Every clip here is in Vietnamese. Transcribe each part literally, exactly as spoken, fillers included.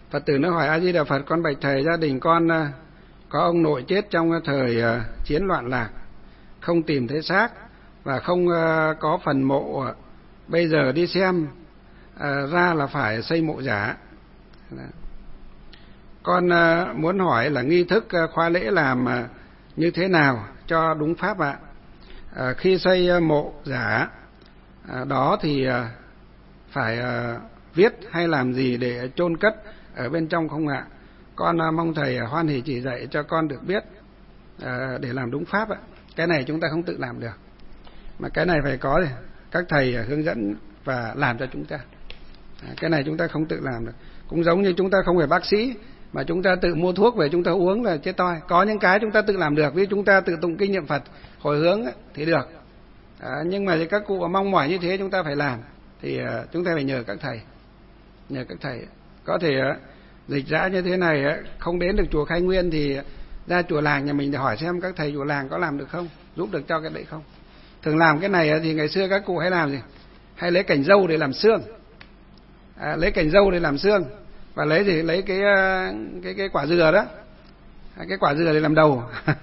Phật tử nó hỏi: A Di Đà Phật, con bạch thầy, gia đình con có ông nội chết trong thời chiến loạn lạc, không tìm thấy xác và không có phần mộ, bây giờ đi xem ra là phải xây mộ giả. Con muốn hỏi là nghi thức khóa lễ làm như thế nào cho đúng pháp ạ? À, khi xây mộ giả à, đó thì à, phải à, viết hay làm gì để chôn cất ở bên trong không ạ? Con à, mong thầy hoan hỷ chỉ dạy cho con được biết à, để làm đúng pháp ạ. Cái này chúng ta không tự làm được, mà cái này phải có các thầy hướng dẫn và làm cho chúng ta. À, cái này chúng ta không tự làm được. Cũng giống như chúng ta không phải bác sĩ mà chúng ta tự mua thuốc về chúng ta uống là chết toi. Có những cái chúng ta tự làm được, ví dụ chúng ta tự tụng kinh niệm Phật hồi hướng ấy, thì được. À, nhưng mà các cụ mong mỏi như thế chúng ta phải làm thì uh, chúng ta phải nhờ các thầy, nhờ các thầy. Có thể uh, dịch dã như thế này uh, không đến được chùa Khai Nguyên thì ra chùa làng nhà mình để hỏi xem các thầy chùa làng có làm được không, giúp được cho cái đấy không. Thường làm cái này uh, thì ngày xưa các cụ hay làm gì? Hay lấy cành dâu để làm xương, à, lấy cành dâu để làm xương và lấy gì? Lấy cái uh, cái cái quả dừa đó, cái quả dừa để làm đầu.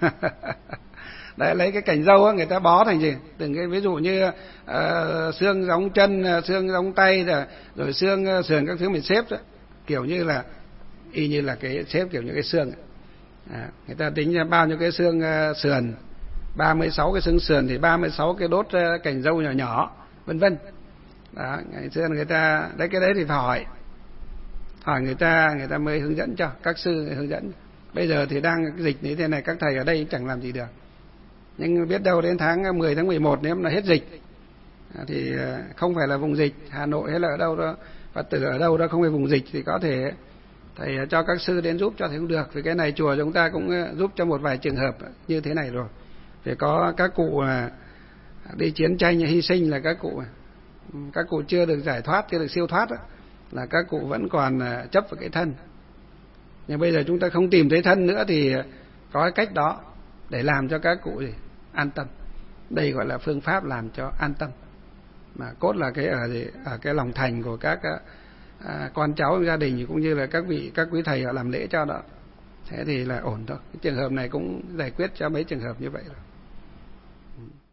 Đấy, lấy cái cành dâu á, người ta bó thành gì? Từng cái ví dụ như uh, xương giống chân, xương giống tay, rồi, rồi xương uh, sườn các thứ mình xếp đó, kiểu như là y như là cái xếp kiểu như cái xương. À, người ta tính ra bao nhiêu cái xương uh, sườn, ba mươi sáu cái xương sườn thì ba mươi sáu cái đốt uh, cành dâu nhỏ nhỏ, vân vân. Đó, ngày xưa người ta đấy, cái đấy thì phải hỏi, hỏi người ta, người ta mới hướng dẫn cho, các sư hướng dẫn. Bây giờ thì đang dịch như thế này, các thầy ở đây chẳng làm gì được. Nhưng biết đâu đến tháng mười tháng mười một nếu mà hết dịch thì không phải là vùng dịch Hà Nội hay là ở đâu đó, Phật tử ở đâu đó không phải vùng dịch thì có thể thầy cho các sư đến giúp cho thì cũng được. Vì cái này chùa chúng ta cũng giúp cho một vài trường hợp như thế này rồi. Thì có các cụ đi chiến tranh hy sinh là các cụ các cụ chưa được giải thoát, chưa được siêu thoát đó, là các cụ vẫn còn chấp vào cái thân. Nhưng bây giờ chúng ta không tìm thấy thân nữa thì có cái cách đó để làm cho các cụ gì an tâm. Đây gọi là phương pháp làm cho an tâm, mà cốt là cái ở gì ở cái lòng thành của các à, con cháu gia đình cũng như là các vị các quý thầy họ làm lễ cho đó, thế thì là ổn thôi. Cái trường hợp này cũng giải quyết cho mấy trường hợp như vậy rồi.